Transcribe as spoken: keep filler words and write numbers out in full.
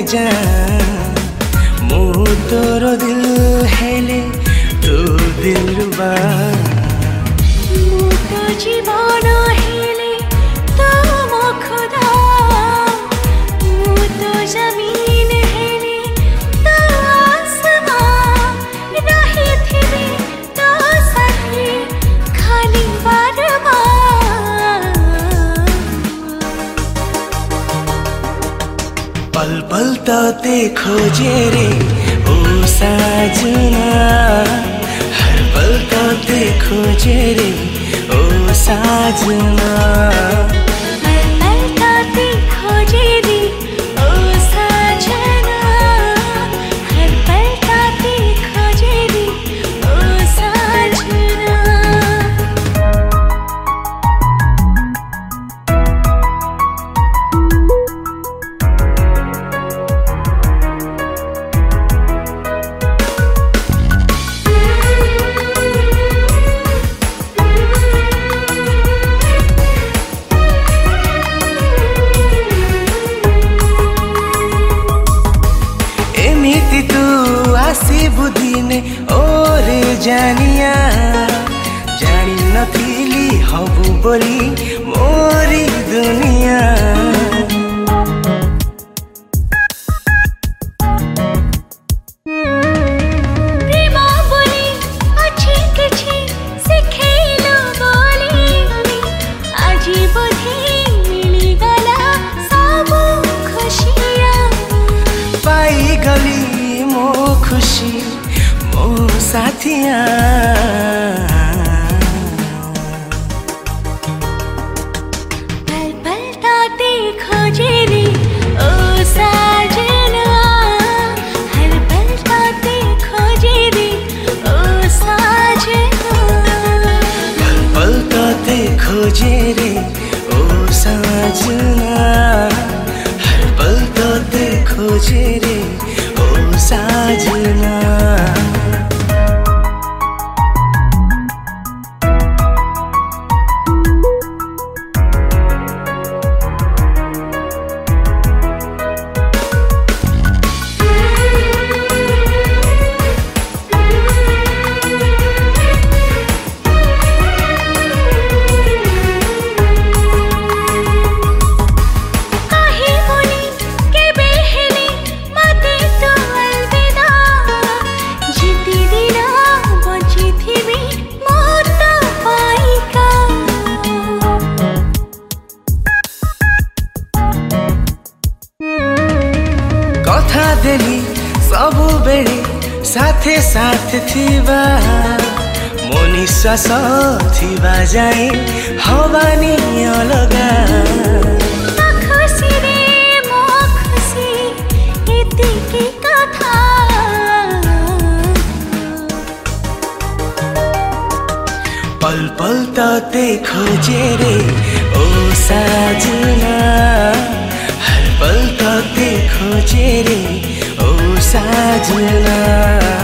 जान मु तोर दिल हेले तू दिल रुबा मु तो जीवन हेले तो मो खुदा मु तो जमीन हेले तो आसमान रही थी तो साथी खाली बार बार पल पल तो ते खोजे रे ओ साजना हर पल तो ते खोजे रे ओ साजना पल पल तो ते खोजे रे ओ साजना हर पल तो ते खोजे रे ओ साजना एमिति तू आसीबु दिने ओरे जानिया जानी नथिली हबु बोली मोरी दुनिया प्रेम बोली अच्छी किछि सिखेलो बोली आजी बोधी मिली गला सब खुशिया पाई गली मो खुशी मो साथिया पल पल ताते खोजे रे ओ साजना हर पल ताते खोजे रे ओ साजना पल पल तो ते खोजे रे ओ साजना हर पल तो ते खोजे रे ओ साजना काहे बोली के बेहले मते तो अलविदा जीती दिना बची थी भी मौत पाइका कथा देली सबु बेले साथे साथ थिबा मो निश्वास थिबा जाए हवानी अलगा तो खुशी रे मो खुशी एतिकी कथा पल पल तो ते खोजे रे ओ साजना हर पल तो ते खोजे रे ओ साजना।